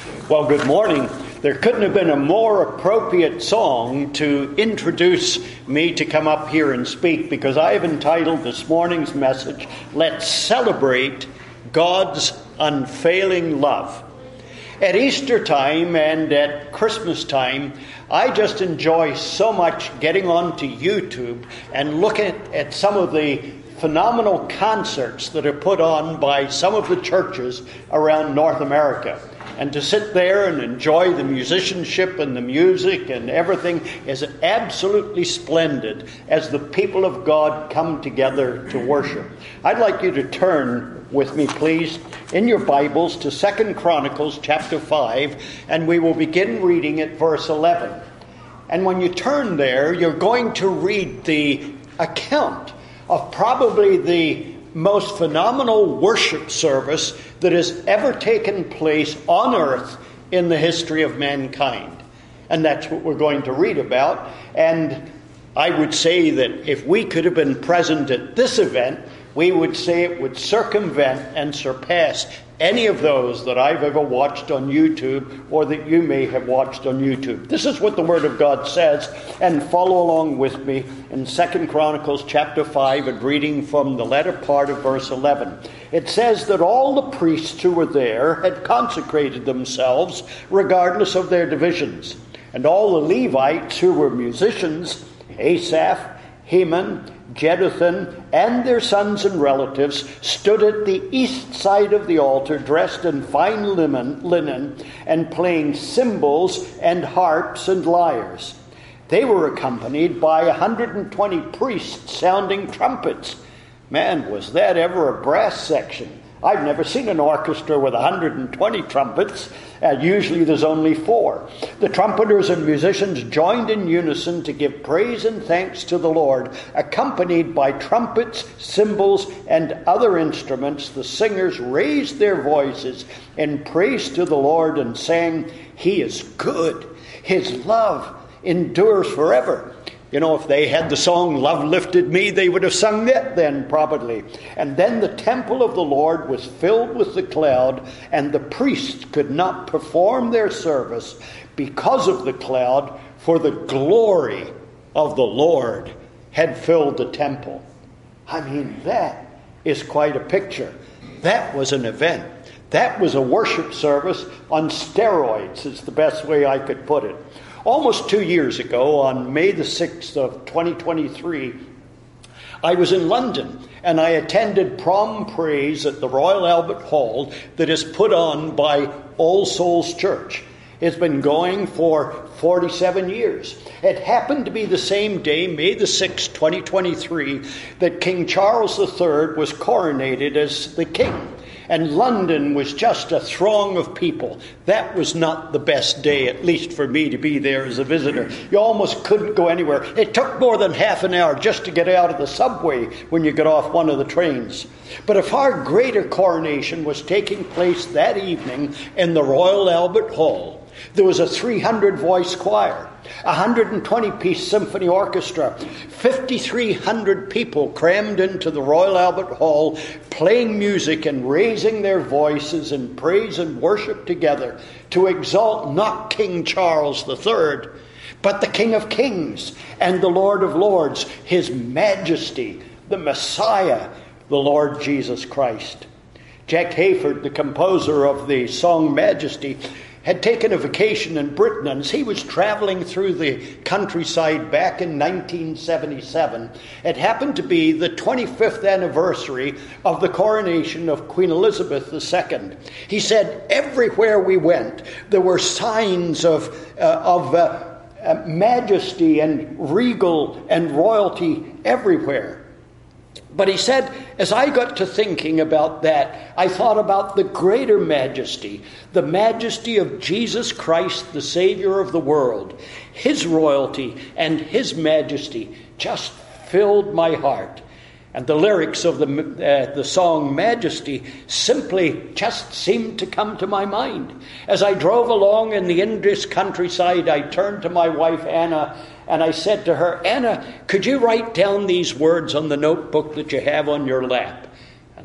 Well, good morning. There couldn't have been a more appropriate song to introduce me to come up here and speak, because I have entitled this morning's message, Let's Celebrate God's Unfailing Love. At Easter time and at Christmas time, I just enjoy so much getting onto YouTube and looking at some of the phenomenal concerts that are put on by some of the churches around North America. And to sit there and enjoy the musicianship and the music and everything is absolutely splendid as the people of God come together to worship. I'd like you to turn with me, please, in your Bibles to 2 Chronicles chapter 5, and we will begin reading at verse 11. And when you turn there, you're going to read the account of probably the most phenomenal worship service that has ever taken place on earth in the history of mankind. And that's what we're going to read about. And I would say that if we could have been present at this event, we would say it would circumvent and surpass any of those that I've ever watched on YouTube or that you may have watched on YouTube. This is what the Word of God says, and follow along with me in 2 Chronicles chapter 5 and reading from the latter part of verse 11. It says that all the priests who were there had consecrated themselves regardless of their divisions, and all the Levites who were musicians, Asaph, Heman, Jeduthun, and their sons and relatives, stood at the east side of the altar, dressed in fine linen, and playing cymbals and harps and lyres. They were accompanied by 120 priests sounding trumpets. Man, was that ever a brass section! I've never seen an orchestra with 120 trumpets. Usually there's only 4. The trumpeters and musicians joined in unison to give praise and thanks to the Lord. Accompanied by trumpets, cymbals, and other instruments, the singers raised their voices in praise to the Lord and sang, "He is good. His love endures forever." You know, if they had the song "Love Lifted Me," they would have sung that then, probably. And then the temple of the Lord was filled with the cloud, and the priests could not perform their service because of the cloud, for the glory of the Lord had filled the temple. I mean, that is quite a picture. That was an event. That was a worship service on steroids, is the best way I could put it. Almost 2 years ago, on May the 6th of 2023, I was in London and I attended Prom Praise at the Royal Albert Hall that is put on by All Souls Church. It's been going for 47 years. It happened to be the same day, May the 6th, 2023, that King Charles III was coronated as the king. And London was just a throng of people. That was not the best day, at least for me, to be there as a visitor. You almost couldn't go anywhere. It took more than half an hour just to get out of the subway when you got off one of the trains. But a far greater coronation was taking place that evening in the Royal Albert Hall. There was a 300-voice choir, a 120-piece symphony orchestra, 5,300 people crammed into the Royal Albert Hall, playing music and raising their voices in praise and worship together to exalt not King Charles III, but the King of Kings and the Lord of Lords, His Majesty, the Messiah, the Lord Jesus Christ. Jack Hayford, the composer of the song Majesty, had taken a vacation in Britain, and as he was traveling through the countryside back in 1977, it happened to be the 25th anniversary of the coronation of Queen Elizabeth II. He said, everywhere we went, there were signs of majesty and regal and royalty everywhere. But he said, as I got to thinking about that, I thought about the greater majesty, the majesty of Jesus Christ, the Savior of the world. His royalty and His majesty just filled my heart. And the lyrics of the song Majesty simply just seemed to come to my mind. As I drove along in the English countryside, I turned to my wife, Anna, and I said to her, "Anna, could you write down these words on the notebook that you have on your lap?" And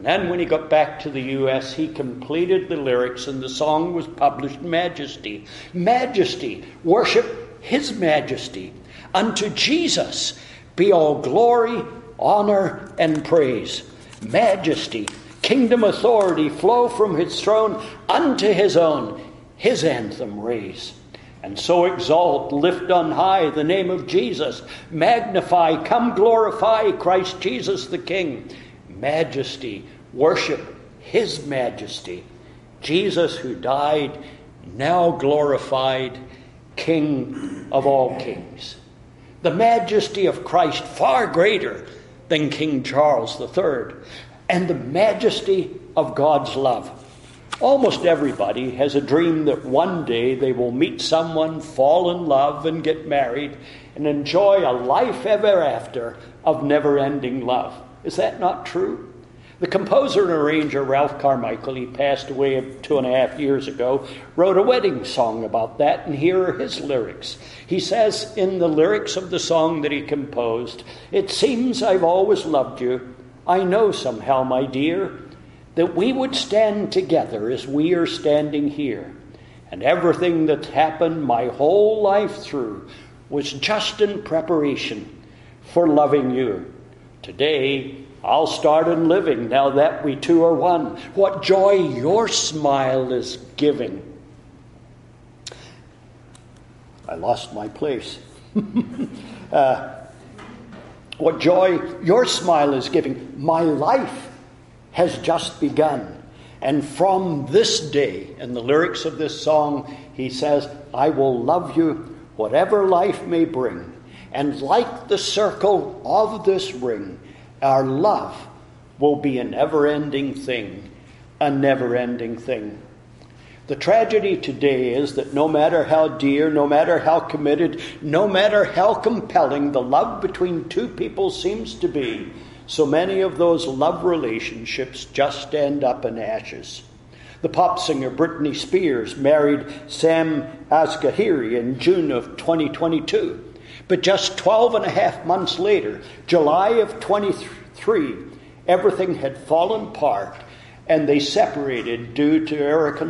And then when he got back to the U.S., he completed the lyrics, and the song was published, Majesty. Majesty, worship his majesty. Unto Jesus be all glory, honor, and praise. Majesty, kingdom authority flow from his throne. Unto his own, his anthem raise. And so exalt, lift on high the name of Jesus. Magnify, come glorify Christ Jesus the King. Majesty, worship his majesty. Jesus who died, now glorified, King of all kings. The majesty of Christ far greater than King Charles III. And the majesty of God's love. Almost everybody has a dream that one day they will meet someone, fall in love, and get married, and enjoy a life ever after of never-ending love. Is that not true? The composer and arranger Ralph Carmichael, he passed away 2.5 years ago, wrote a wedding song about that, and here are his lyrics. He says in the lyrics of the song that he composed, "It seems I've always loved you. I know somehow, my dear, that we would stand together as we are standing here. And everything that's happened my whole life through was just in preparation for loving you. Today, I'll start in living now that we two are one. What joy your smile is giving." I lost my place. What joy your smile is giving. My life has just begun. And from this day, in the lyrics of this song, he says, I will love you whatever life may bring. And like the circle of this ring, our love will be a never-ending thing, a never-ending thing. The tragedy today is that no matter how dear, no matter how committed, no matter how compelling the love between two people seems to be, so many of those love relationships just end up in ashes. The pop singer Britney Spears married Sam Asghari in June of 2022. But just 12 and a half months later, July of 23, everything had fallen apart and they separated due to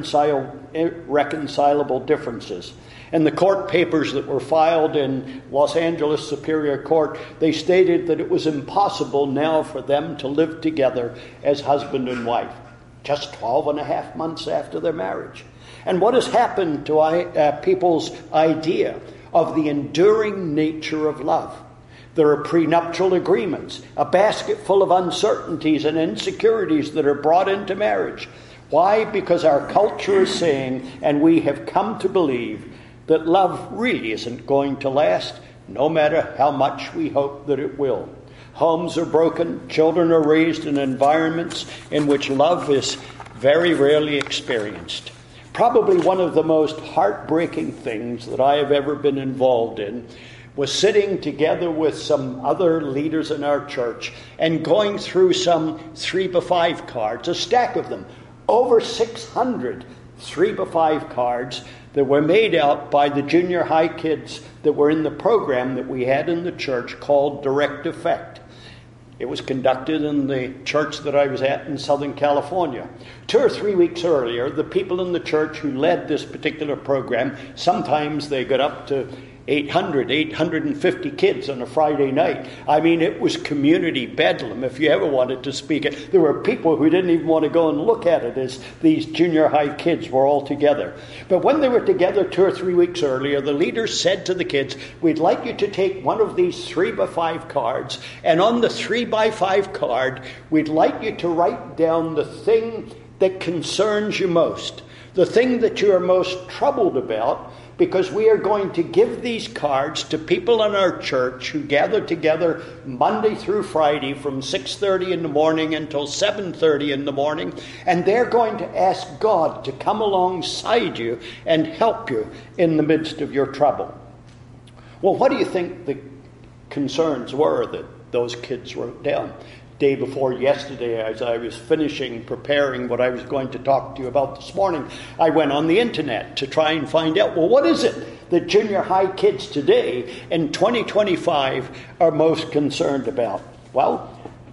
irreconcilable differences. In the court papers that were filed in Los Angeles Superior Court, they stated that it was impossible now for them to live together as husband and wife, just 12 and a half months after their marriage. And what has happened to people's idea of the enduring nature of love? There are prenuptial agreements, a basket full of uncertainties and insecurities that are brought into marriage. Why? Because our culture is saying, and we have come to believe, that love really isn't going to last, no matter how much we hope that it will. Homes are broken, children are raised in environments in which love is very rarely experienced. Probably one of the most heartbreaking things that I have ever been involved in was sitting together with some other leaders in our church and going through some 3x5 cards, a stack of them, over 600 3x5 cards that were made out by the junior high kids that were in the program that we had in the church called Direct Effect. It was conducted in the church that I was at in Southern California. 2 or 3 weeks earlier, the people in the church who led this particular program, sometimes they got up to 850 kids on a Friday night. I mean, it was community bedlam, if you ever wanted to speak it. There were people who didn't even want to go and look at it as these junior high kids were all together. But when they were together 2 or 3 weeks earlier, the leaders said to the kids, we'd like you to take one of these 3x5 cards, and on the 3x5 card, we'd like you to write down the thing that concerns you most, the thing that you are most troubled about, because we are going to give these cards to people in our church who gather together Monday through Friday from 6:30 in the morning until 7:30 in the morning, and they're going to ask God to come alongside you and help you in the midst of your trouble. Well, what do you think the concerns were that those kids wrote down? Day before yesterday, as I was preparing what I was going to talk to you about this morning, I went on the internet to try and find out, well, what is it that junior high kids today in 2025 are most concerned about? Well,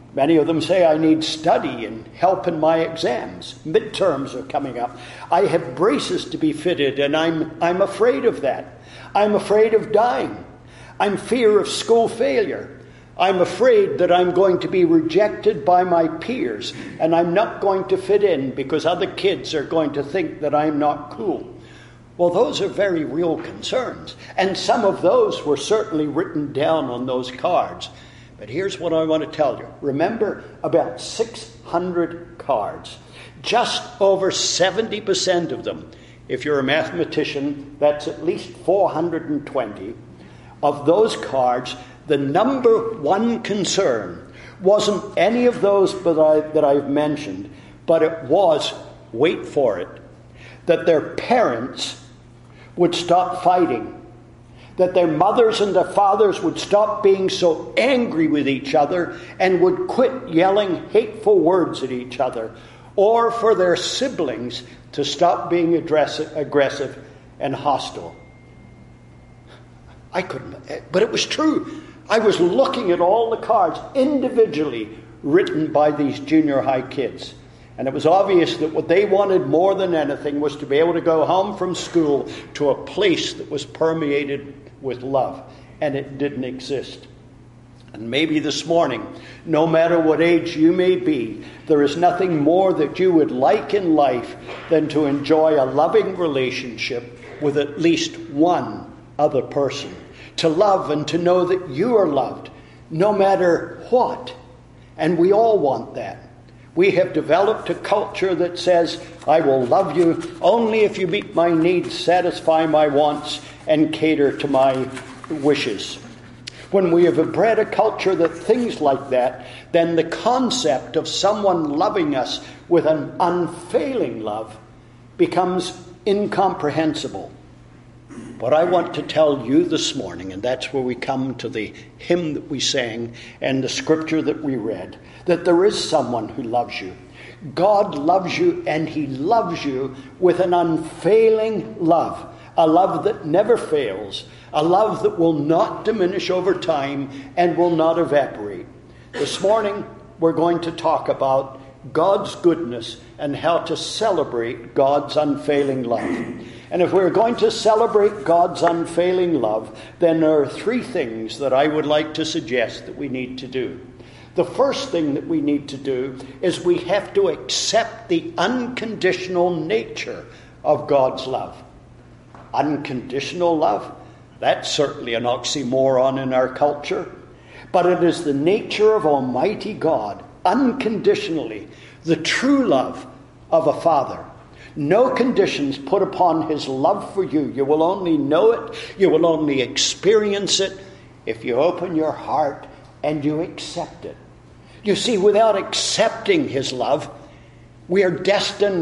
Many of them say I need study and help in my exams. Midterms are coming up. I have braces to be fitted, and I'm afraid of that. I'm afraid of dying. I'm fear of school failure. I'm afraid that I'm going to be rejected by my peers, and I'm not going to fit in because other kids are going to think that I'm not cool. Well, those are very real concerns, and some of those were certainly written down on those cards. But here's what I want to tell you. Remember, about 600 cards. Just over 70% of them, if you're a mathematician, that's at least 420. Of those cards, the number one concern wasn't any of those that I've mentioned, but it was, wait for it, that their parents would stop fighting, that their mothers and their fathers would stop being so angry with each other and would quit yelling hateful words at each other, or for their siblings to stop being aggressive and hostile. I couldn't, but it was true. I was looking at all the cards individually written by these junior high kids. And it was obvious that what they wanted more than anything was to be able to go home from school to a place that was permeated with love. And it didn't exist. And maybe this morning, no matter what age you may be, there is nothing more that you would like in life than to enjoy a loving relationship with at least one other person. To love and to know that you are loved, no matter what. And we all want that. We have developed a culture that says, I will love you only if you meet my needs, satisfy my wants, and cater to my wishes. When we have bred a culture that thinks like that, then the concept of someone loving us with an unfailing love becomes incomprehensible. But I want to tell you this morning, and that's where we come to the hymn that we sang and the scripture that we read, that there is someone who loves you. God loves you, and he loves you with an unfailing love, a love that never fails, a love that will not diminish over time and will not evaporate. This morning, we're going to talk about God's goodness and how to celebrate God's unfailing love. And if we're going to celebrate God's unfailing love, then there are three things that I would like to suggest that we need to do. The first thing that we need to do is we have to accept the unconditional nature of God's love. Unconditional love? That's certainly an oxymoron in our culture. But it is the nature of Almighty God, unconditionally, the true love of a Father. No conditions put upon his love for you. You will only know it, you will only experience it if you open your heart and you accept it. You see, without accepting his love, we are destined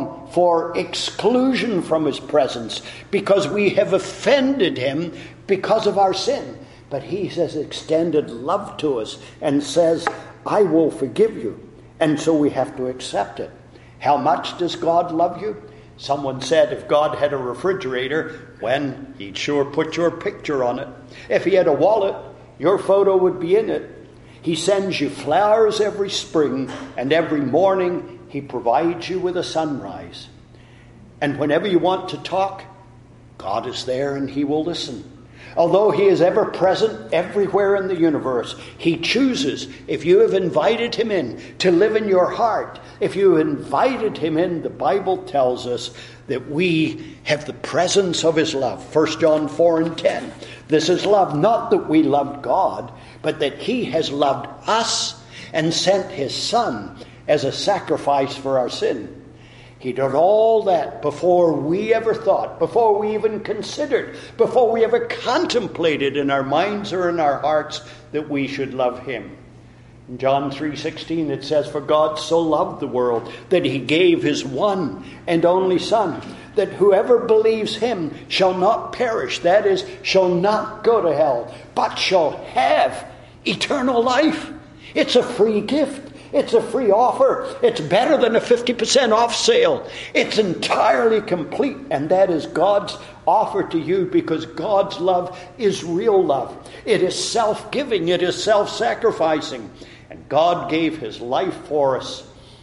for exclusion from his presence because we have offended him because of our sin. But he has extended love to us and says, I will forgive you. And so we have to accept it. How much does God love you? Someone said if God had a refrigerator, when he'd sure put your picture on it. If he had a wallet, your photo would be in it. He sends you flowers every spring, and every morning he provides you with a sunrise. And whenever you want to talk, God is there and he will listen. Although he is ever present everywhere in the universe, he chooses, if you have invited him in, to live in your heart. If you have invited him in, the Bible tells us that we have the presence of his love. 1 John 4:10. This is love, not that we loved God, but that he has loved us and sent his Son as a sacrifice for our sin. He did all that before we ever thought, before we even considered, before we ever contemplated in our minds or in our hearts that we should love him. In John 3:16 it says, For God so loved the world that he gave his one and only Son, that whoever believes him shall not perish, that is, shall not go to hell, but shall have eternal life. It's a free gift. It's a free offer. It's better than a 50% off sale. It's entirely complete, and that is God's offer to you because God's love is real love. It is self-giving. It is self-sacrificing. And God gave his life for us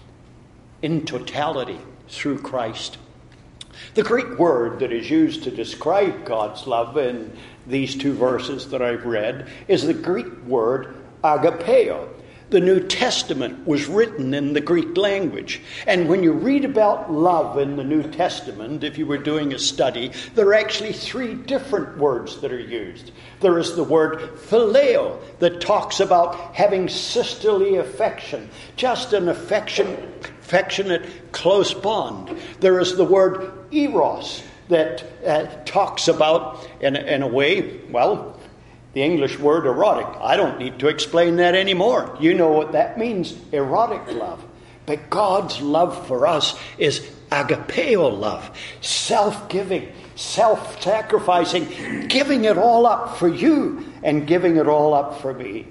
in totality through Christ. The Greek word that is used to describe God's love in these two verses that I've read is the Greek word agapeo. The New Testament was written in the Greek language. And when you read about love in the New Testament, if you were doing a study, there are actually three different words that are used. There is the word phileo that talks about having sisterly affection, just an affectionate, close bond. There is the word eros that talks about, in a way, well, the English word erotic. I don't need to explain that anymore. You know what that means, erotic love. But God's love for us is agapeo love, self-giving, self-sacrificing, giving it all up for you and giving it all up for me.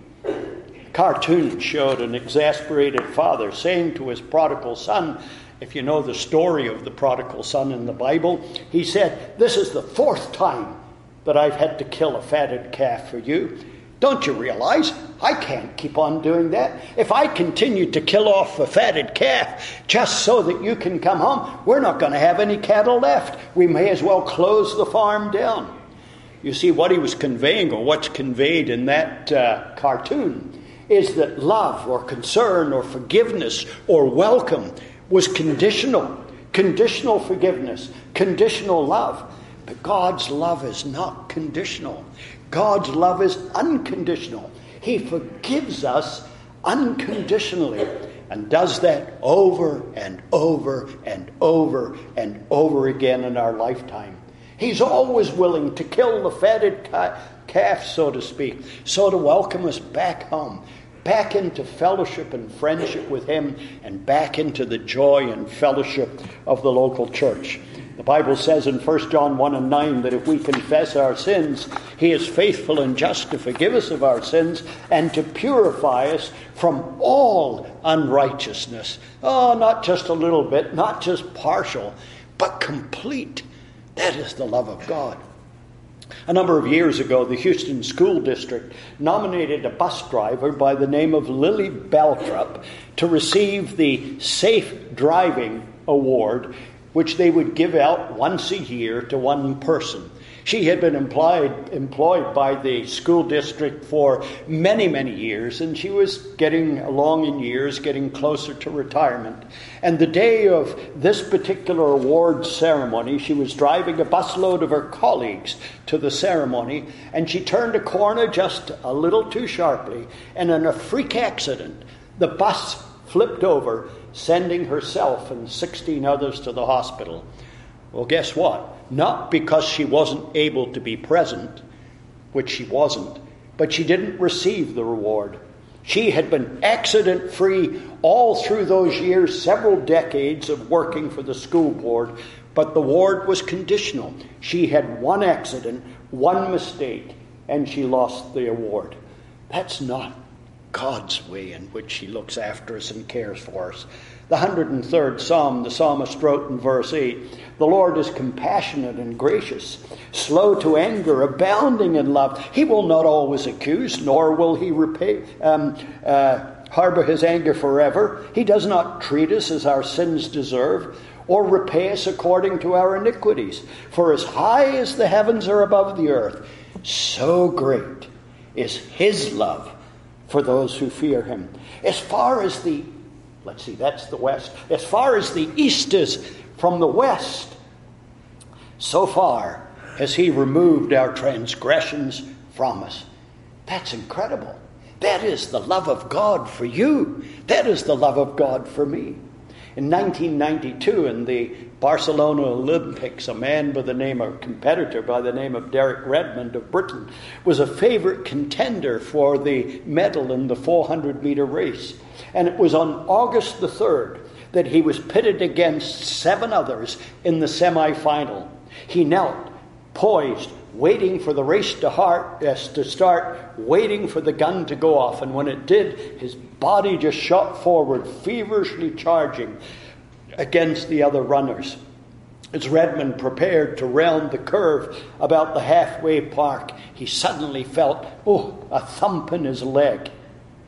Cartoon showed an exasperated father saying to his prodigal son, if you know the story of the prodigal son in the Bible, he said, "This is the fourth time that I've had to kill a fatted calf for you. Don't you realize I can't keep on doing that? If I continue to kill off a fatted calf just so that you can come home, we're not going to have any cattle left. We may as well close the farm down." You see, what he was conveying, or what's conveyed in that cartoon, is that love or concern or forgiveness or welcome was conditional. Conditional forgiveness, conditional love. But God's love is not conditional. God's love is unconditional. He forgives us unconditionally and does that over and over and over and over again in our lifetime. He's always willing to kill the fatted calf, so to speak, so to welcome us back home, back into fellowship and friendship with him, and back into the joy and fellowship of the local church. The Bible says in 1 John 1:9 that if we confess our sins, he is faithful and just to forgive us of our sins and to purify us from all unrighteousness. Oh, not just a little bit, not just partial, but complete. That is the love of God. A number of years ago, the Houston School District nominated a bus driver by the name of Lily Beltrup to receive the Safe Driving Award, which they would give out once a year to one person. She had been employed by the school district for many, many years, and she was getting along in years, getting closer to retirement. And the day of this particular award ceremony, she was driving a busload of her colleagues to the ceremony, and she turned a corner just a little too sharply, and in a freak accident, the bus flipped over, sending herself and 16 others to the hospital. Well, guess what? Not because she wasn't able to be present, which she wasn't, but she didn't receive the reward. She had been accident-free all through those years, several decades of working for the school board, but the award was conditional. She had one accident, one mistake, and she lost the award. That's not God's way in which he looks after us and cares for us. The 103rd Psalm, the psalmist wrote in verse 8, "The Lord is compassionate and gracious, slow to anger, abounding in love. He will not always accuse, nor will he harbor his anger forever. He does not treat us as our sins deserve, or repay us according to our iniquities. For as high as the heavens are above the earth, so great is his love for those who fear him. As far as the," let's see, that's the west, "as far as the east is from the west, so far has he removed our transgressions from us." That's incredible. That is the love of God for you. That is the love of God for me. In 1992, in the Barcelona Olympics, a competitor by the name of Derek Redmond of Britain was a favorite contender for the medal in the 400-meter race. And it was on August the 3rd that he was pitted against 7 others in the semifinal. He knelt, poised, waiting for the race to start, waiting for the gun to go off. And when it did, his body just shot forward, feverishly charging against the other runners. As Redmond prepared to round the curve about the halfway mark, he suddenly felt, a thump in his leg.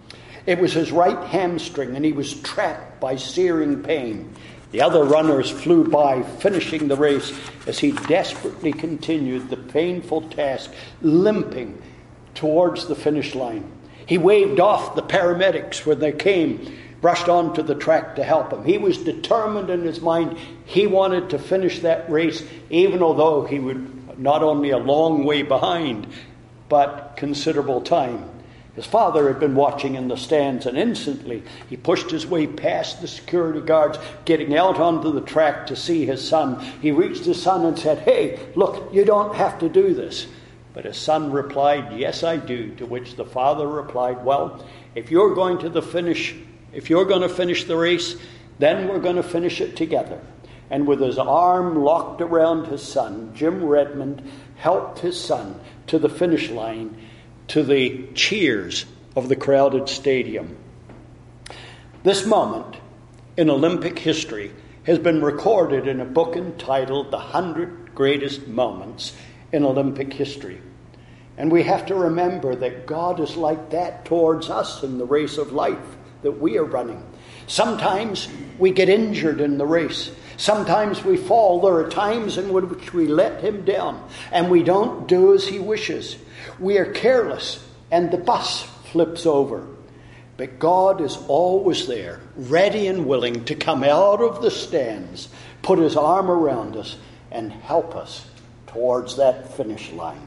It was his right hamstring, and he was trapped by searing pain. The other runners flew by, finishing the race as he desperately continued the painful task, limping towards the finish line. He waved off the paramedics when they came, rushed onto the track to help him. He was determined in his mind. He wanted to finish that race, even although he would not only a long way behind, but considerable time. His father had been watching in the stands, and instantly he pushed his way past the security guards, getting out onto the track to see his son. He reached his son and said, "Hey, look, you don't have to do this." But his son replied, "Yes, I do," to which the father replied, "Well, if you're going to finish the race, then we're going to finish it together." And with his arm locked around his son, Jim Redmond helped his son to the finish line, to the cheers of the crowded stadium. This moment in Olympic history has been recorded in a book entitled The 100 Greatest Moments in Olympic History. And we have to remember that God is like that towards us in the race of life that we are running. Sometimes we get injured in the race. Sometimes we fall. There are times in which we let him down and we don't do as he wishes. We are careless and the bus flips over. But God is always there, ready and willing to come out of the stands, put his arm around us, and help us towards that finish line.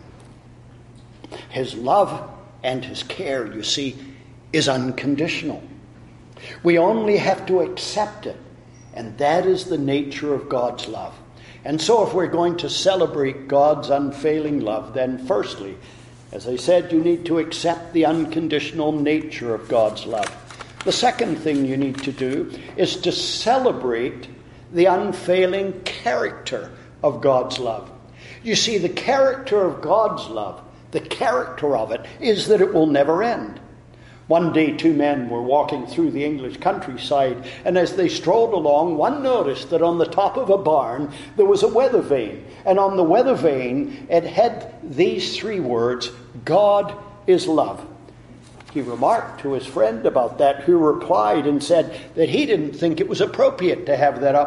His love and his care, you see, is unconditional. We only have to accept it, and that is the nature of God's love. And so if we're going to celebrate God's unfailing love, then firstly, as I said, you need to accept the unconditional nature of God's love. The second thing you need to do is to celebrate the unfailing character of God's love. You see, the character of God's love, the character of it, is that it will never end. One day, two men were walking through the English countryside, and as they strolled along, one noticed that on the top of a barn there was a weather vane. And on the weather vane, it had these three words, "God is love." He remarked to his friend about that, who replied and said that he didn't think it was appropriate to have that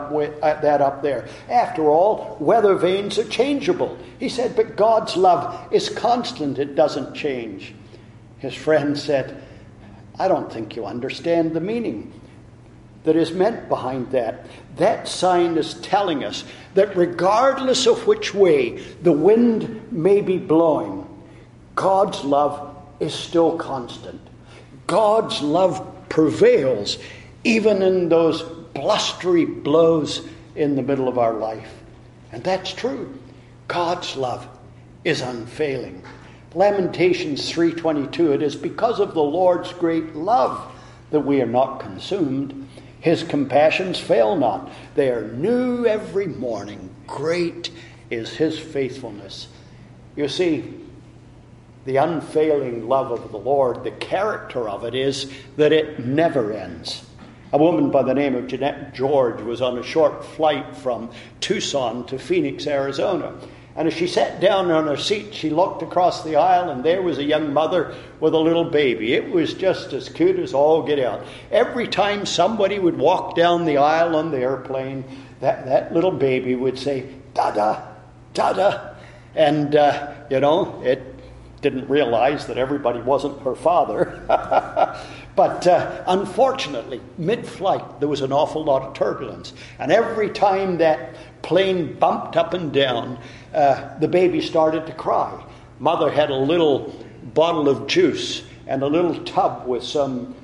up there. After all, weather vanes are changeable. He said, but God's love is constant. It doesn't change. His friend said, I don't think you understand the meaning that is meant behind that. That sign is telling us that regardless of which way the wind may be blowing, God's love is still constant. God's love prevails even in those blustery blows in the middle of our life. And that's true. God's love is unfailing. Lamentations 3:22, it is because of the Lord's great love that we are not consumed. His compassions fail not. They are new every morning. Great is his faithfulness. You see, the unfailing love of the Lord, the character of it is that it never ends. A woman by the name of Jeanette George was on a short flight from Tucson to Phoenix, Arizona. And as she sat down on her seat, she looked across the aisle, and there was a young mother with a little baby. It was just as cute as all get out. Every time somebody would walk down the aisle on the airplane, that little baby would say, "Dada, Dada." And, it didn't realize that everybody wasn't her father. But unfortunately, mid-flight, there was an awful lot of turbulence. And every time that plane bumped up and down, the baby started to cry. Mother had a little bottle of juice and a little tub with some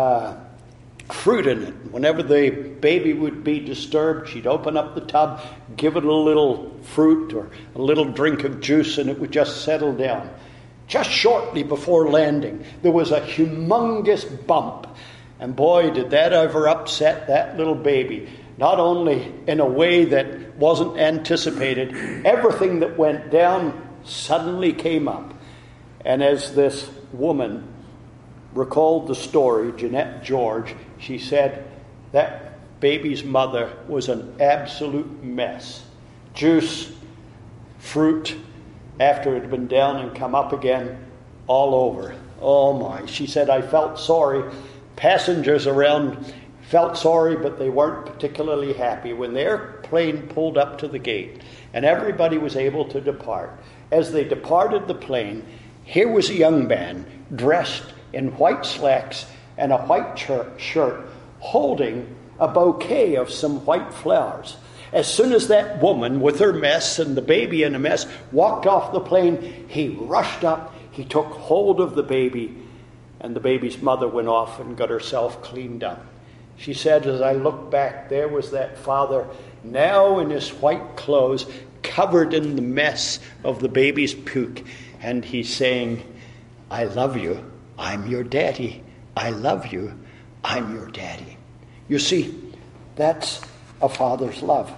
fruit in it. Whenever the baby would be disturbed, she'd open up the tub, give it a little fruit or a little drink of juice, and it would just settle down. Just shortly before landing, there was a humongous bump. And boy, did that ever upset that little baby. Not only in a way that wasn't anticipated, everything that went down suddenly came up. And as this woman recalled the story, Jeanette George, she said that baby's mother was an absolute mess. Juice, fruit, after it had been down and come up again, all over. Oh my. She said, I felt sorry passengers around felt sorry, but they weren't particularly happy when their plane pulled up to the gate and everybody was able to depart. As they departed the plane, here was a young man dressed in white slacks and a white shirt, holding a bouquet of some white flowers. As soon as that woman with her mess and the baby in a mess walked off the plane, he rushed up, he took hold of the baby, and the baby's mother went off and got herself cleaned up. She said, as I looked back, there was that father, now in his white clothes, covered in the mess of the baby's puke, and he's saying, I love you, I'm your daddy. I love you, I'm your daddy. You see, that's a father's love.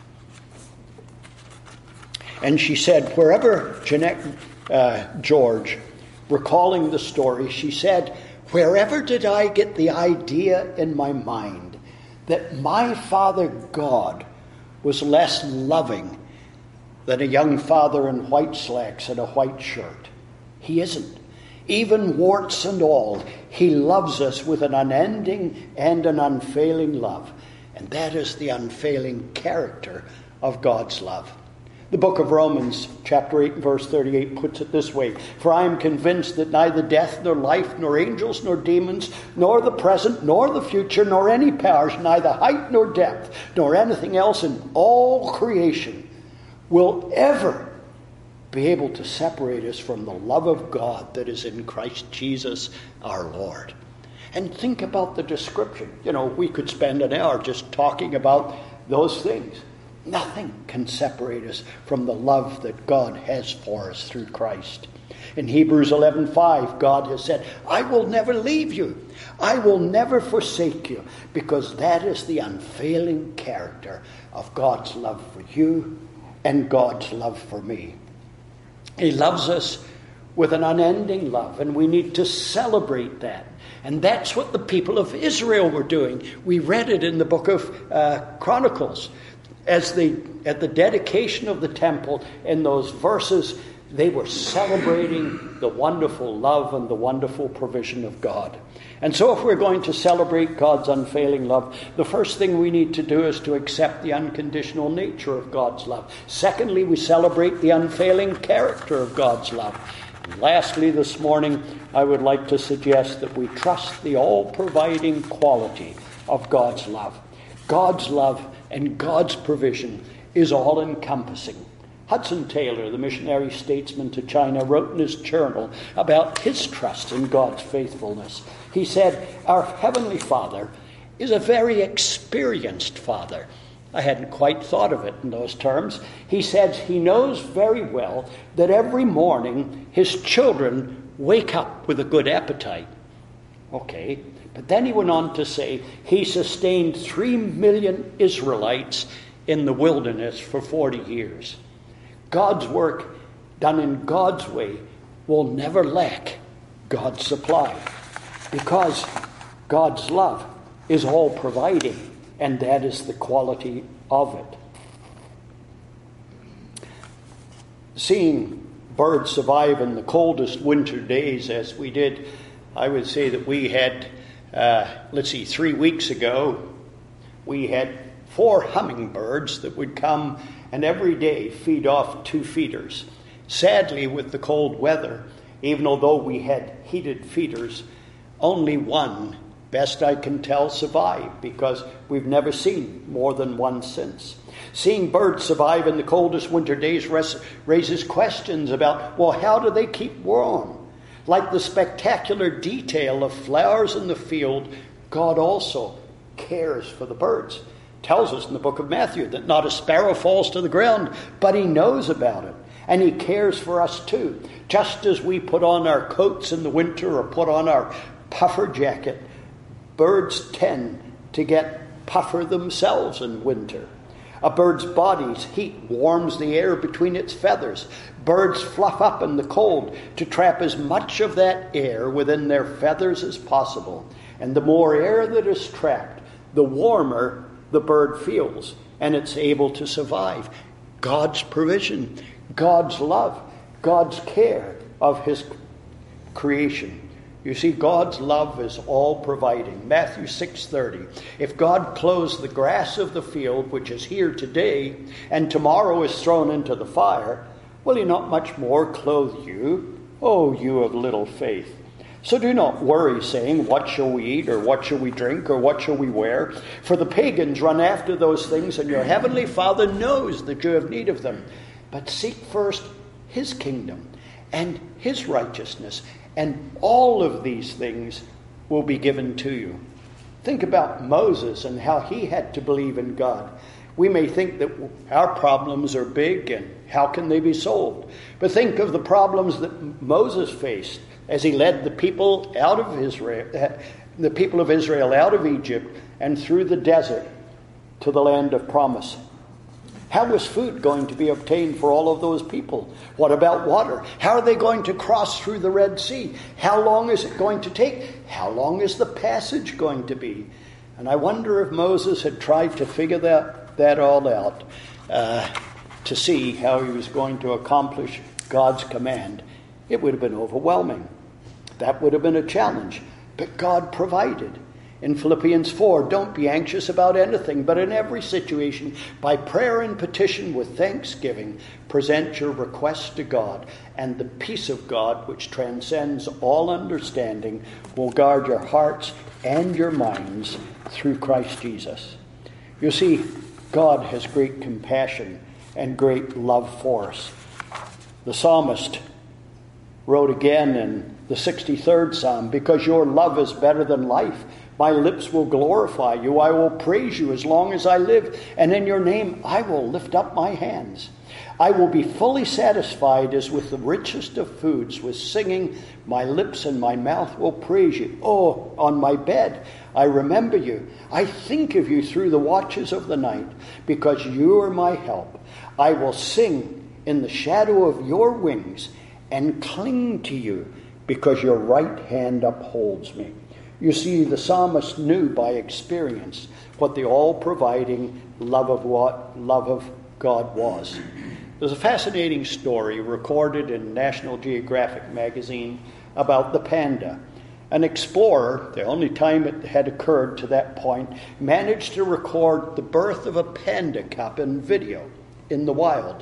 And she said, wherever Jeanette George, recalling the story, she said, wherever did I get the idea in my mind that my Father God was less loving than a young father in white slacks and a white shirt? He isn't. Even warts and all, he loves us with an unending and an unfailing love. And that is the unfailing character of God's love. The book of Romans, chapter 8, verse 38, puts it this way. For I am convinced that neither death, nor life, nor angels, nor demons, nor the present, nor the future, nor any powers, neither height nor depth, nor anything else in all creation will ever be able to separate us from the love of God that is in Christ Jesus our Lord. And think about the description. You know, we could spend an hour just talking about those things. Nothing can separate us from the love that God has for us through Christ. In Hebrews 11:5, God has said, I will never leave you. I will never forsake you, because that is the unfailing character of God's love for you and God's love for me. He loves us with an unending love, and we need to celebrate that. And that's what the people of Israel were doing. We read it in the book of Chronicles. At the dedication of the temple, in those verses, they were celebrating the wonderful love and the wonderful provision of God. And so if we're going to celebrate God's unfailing love, the first thing we need to do is to accept the unconditional nature of God's love. Secondly, we celebrate the unfailing character of God's love. And lastly, this morning, I would like to suggest that we trust the all-providing quality of God's love. God's love and God's provision is all-encompassing. Hudson Taylor, the missionary statesman to China, wrote in his journal about his trust in God's faithfulness. He said, our Heavenly Father is a very experienced Father. I hadn't quite thought of it in those terms. He says he knows very well that every morning his children wake up with a good appetite. Okay, but then he went on to say he sustained 3 million Israelites in the wilderness for 40 years. God's work done in God's way will never lack God's supply, because God's love is all providing, and that is the quality of it. Seeing birds survive in the coldest winter days as we did, I would say that we had, 3 weeks ago, we had 4 hummingbirds that would come and every day feed off 2 feeders. Sadly, with the cold weather, even although we had heated feeders, only one, best I can tell, survived, because we've never seen more than one since. Seeing birds survive in the coldest winter days raises questions about, well, how do they keep warm? Like the spectacular detail of flowers in the field, God also cares for the birds. Tells us in the book of Matthew that not a sparrow falls to the ground, but he knows about it. And he cares for us too. Just as we put on our coats in the winter or put on our puffer jacket, birds tend to get puffer themselves in winter. A bird's body's heat warms the air between its feathers. Birds fluff up in the cold to trap as much of that air within their feathers as possible. And the more air that is trapped, the warmer the bird feels, and it's able to survive. God's provision, God's love, God's care of his creation. You see, God's love is all providing. Matthew 6:30. If God clothes the grass of the field, which is here today, and tomorrow is thrown into the fire, will he not much more clothe you, O you of little faith? So do not worry, saying, what shall we eat, or what shall we drink, or what shall we wear? For the pagans run after those things, and your heavenly Father knows that you have need of them. But seek first his kingdom and his righteousness, and all of these things will be given to you. Think about Moses and how he had to believe in God. We may think that our problems are big and how can they be solved? But think of the problems that Moses faced as he led the people out of Israel, the people of Israel out of Egypt and through the desert to the land of promise. How was food going to be obtained for all of those people? What about water? How are they going to cross through the Red Sea? How long is it going to take? How long is the passage going to be? And I wonder if Moses had tried to figure that all out to see how he was going to accomplish God's command. It would have been overwhelming. That would have been a challenge. But God provided. In Philippians 4, don't be anxious about anything, but in every situation, by prayer and petition with thanksgiving, present your requests to God, and the peace of God, which transcends all understanding, will guard your hearts and your minds through Christ Jesus. You see, God has great compassion and great love for us. The psalmist wrote again in the 63rd Psalm, because your love is better than life, my lips will glorify you. I will praise you as long as I live, and in your name I will lift up my hands. I will be fully satisfied as with the richest of foods. With singing, my lips and my mouth will praise you. Oh, on my bed, I remember you. I think of you through the watches of the night, because you are my help. I will sing in the shadow of your wings and cling to you, because your right hand upholds me. You see, the psalmist knew by experience what the all-providing love of God was. There's a fascinating story recorded in National Geographic magazine about the panda. An explorer, the only time it had occurred to that point, managed to record the birth of a panda cub in video in the wild.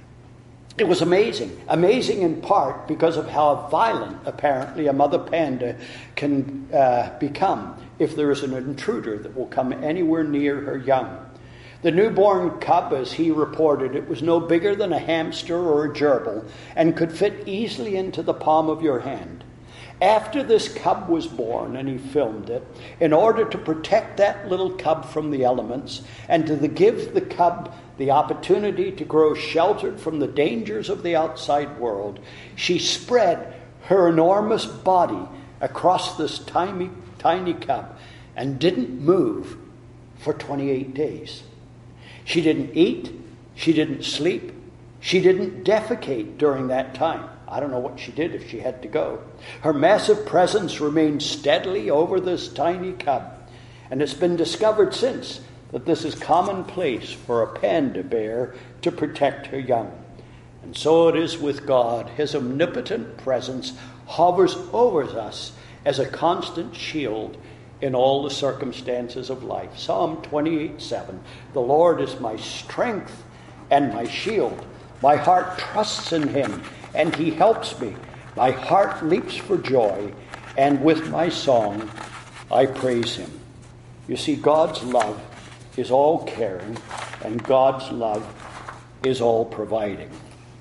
It was amazing in part because of how violent, apparently, a mother panda can become if there is an intruder that will come anywhere near her young. The newborn cub, as he reported, it was no bigger than a hamster or a gerbil and could fit easily into the palm of your hand. After this cub was born, and he filmed it, in order to protect that little cub from the elements and to give the cub the opportunity to grow sheltered from the dangers of the outside world, she spread her enormous body across this tiny cub and didn't move for 28 days. She didn't eat, she didn't sleep, she didn't defecate during that time. I don't know what she did if she had to go. Her massive presence remained steadily over this tiny cub, and it's been discovered since that this is commonplace for a panda bear to protect her young. And so it is with God. His omnipotent presence hovers over us as a constant shield in all the circumstances of life. Psalm 28:7. The Lord is my strength and my shield. My heart trusts in him, and he helps me. My heart leaps for joy, and with my song I praise him. You see, God's love is all caring, and God's love is all providing.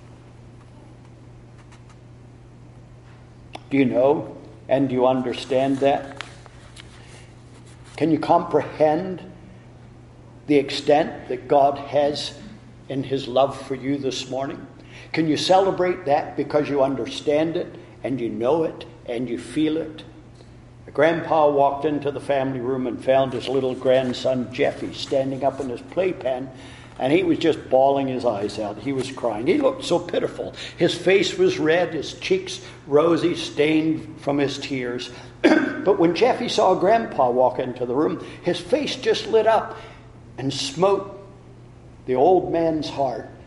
Do you know and do you understand that? Can you comprehend the extent that God has in his love for you this morning? Can you celebrate that because you understand it and you know it and you feel it? Grandpa walked into the family room and found his little grandson Jeffy standing up in his playpen, and he was just bawling his eyes out. He was crying. He looked so pitiful. His face was red, his cheeks rosy, stained from his tears. But when Jeffy saw Grandpa walk into the room, his face just lit up and smote the old man's heart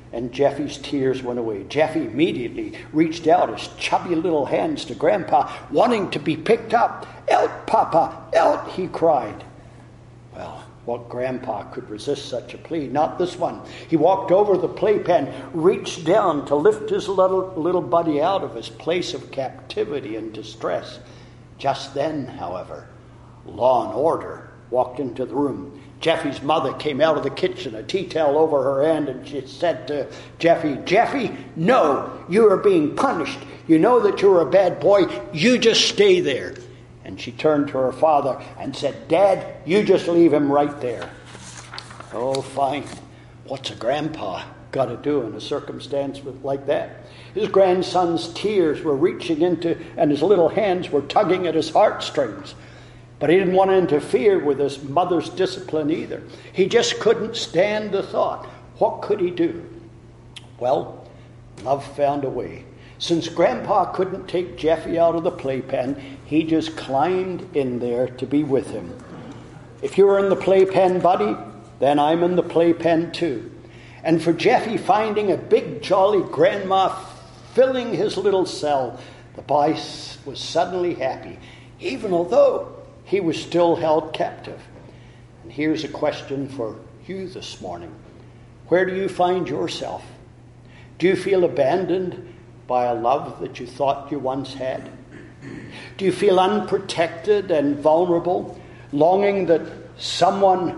And Jeffy's tears went away. Jeffy immediately reached out his chubby little hands to Grandpa, wanting to be picked up. "Out, Papa, out," he cried. Well, what grandpa could resist such a plea? Not this one. He walked over the playpen, reached down to lift his little buddy out of his place of captivity and distress. Just then, however, law and order walked into the room. Jeffy's mother came out of the kitchen, a tea towel over her hand, and she said to Jeffy, "Jeffy, no, you are being punished. You know that you're a bad boy. You just stay there." And she turned to her father and said, "Dad, you just leave him right there." Oh, fine. What's a grandpa got to do in a circumstance like that? His grandson's tears were reaching into, and his little hands were tugging at his heartstrings. But he didn't want to interfere with his mother's discipline either. He just couldn't stand the thought. What could he do? Well, love found a way. Since Grandpa couldn't take Jeffy out of the playpen, he just climbed in there to be with him. If you're in the playpen, buddy, then I'm in the playpen too. And for Jeffy, finding a big jolly grandma filling his little cell, the boy was suddenly happy, even although he was still held captive. And here's a question for you this morning. Where do you find yourself? Do you feel abandoned by a love that you thought you once had? Do you feel unprotected and vulnerable, longing that someone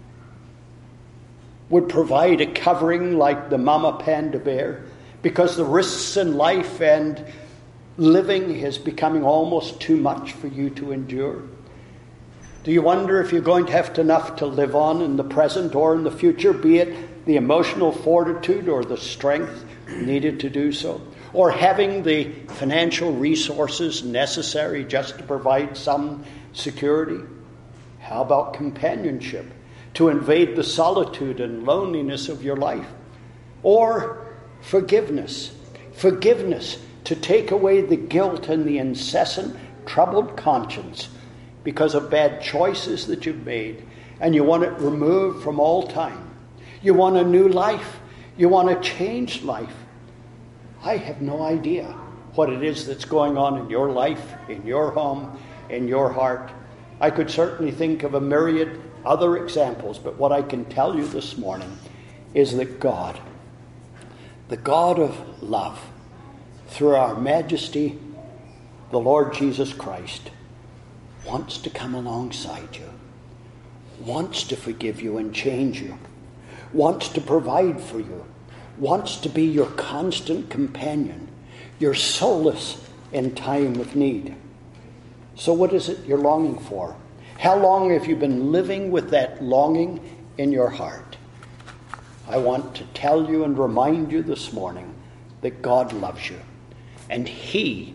would provide a covering like the mama panda bear, because the risks in life and living is becoming almost too much for you to endure? Do you wonder if you're going to have enough to live on in the present or in the future, be it the emotional fortitude or the strength needed to do so, or having the financial resources necessary just to provide some security? How about companionship to invade the solitude and loneliness of your life? Or forgiveness to take away the guilt and the incessant troubled conscience because of bad choices that you've made, and you want it removed from all time. You want a new life. You want a changed life. I have no idea what it is that's going on in your life, in your home, in your heart. I could certainly think of a myriad other examples, but what I can tell you this morning is that God, the God of love, through our Majesty, the Lord Jesus Christ, wants to come alongside you, wants to forgive you and change you, wants to provide for you, wants to be your constant companion, your solace in time of need. So what is it you're longing for? How long have you been living with that longing in your heart? I want to tell you and remind you this morning that God loves you. And He,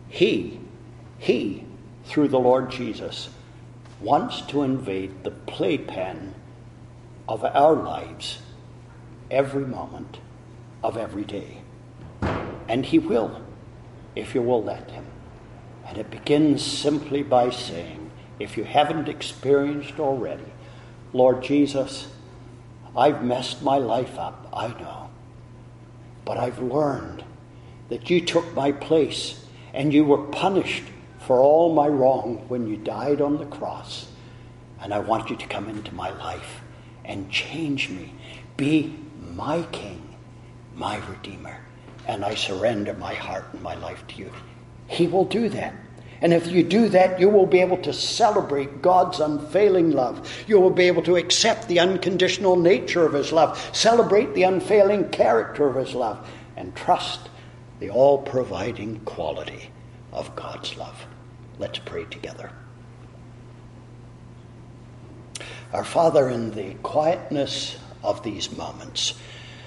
through the Lord Jesus, wants to invade the playpen of our lives every moment of every day. And He will, if you will let Him. And it begins simply by saying, if you haven't experienced already, Lord Jesus, I've messed my life up, I know. But I've learned that you took my place and you were punished for all my wrong when you died on the cross. And I want you to come into my life and change me. Be my King, my Redeemer. And I surrender my heart and my life to you. He will do that. And if you do that, you will be able to celebrate God's unfailing love. You will be able to accept the unconditional nature of His love, celebrate the unfailing character of His love, and trust the all-providing quality of God's love. Let's pray together. Our Father, in the quietness of these moments,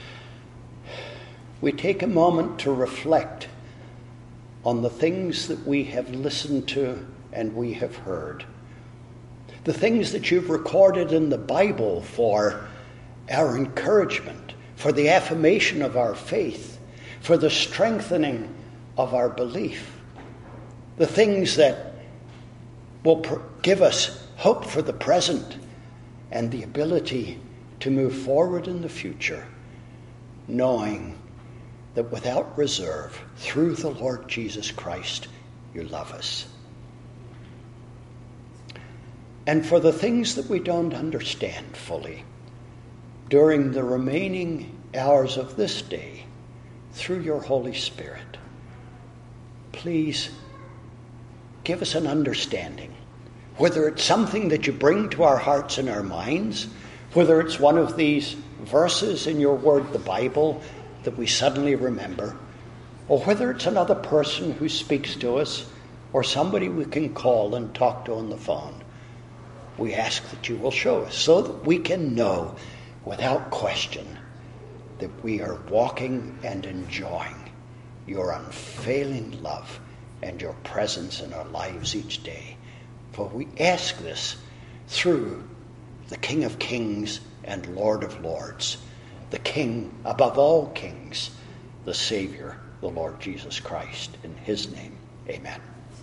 we take a moment to reflect on the things that we have listened to and we have heard. The things that you've recorded in the Bible for our encouragement, for the affirmation of our faith, for the strengthening of our belief. The things that will give us hope for the present and the ability to move forward in the future. knowing that without reserve, through the Lord Jesus Christ, you love us. And for the things that we don't understand fully, during the remaining hours of this day, through your Holy Spirit, please give us an understanding. Whether it's something that you bring to our hearts and our minds, whether it's one of these verses in your word, the Bible, that we suddenly remember, or whether it's another person who speaks to us, or somebody we can call and talk to on the phone, we ask that you will show us so that we can know without question that we are walking and enjoying your unfailing love and your presence in our lives each day. For we ask this through the King of Kings and Lord of Lords, the King above all kings, the Savior, the Lord Jesus Christ. In his name, amen.